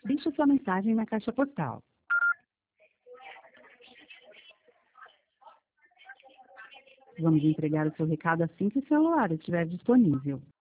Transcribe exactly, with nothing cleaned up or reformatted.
Deixe sua mensagem na caixa postal. Vamos entregar o seu recado assim que o celular estiver disponível.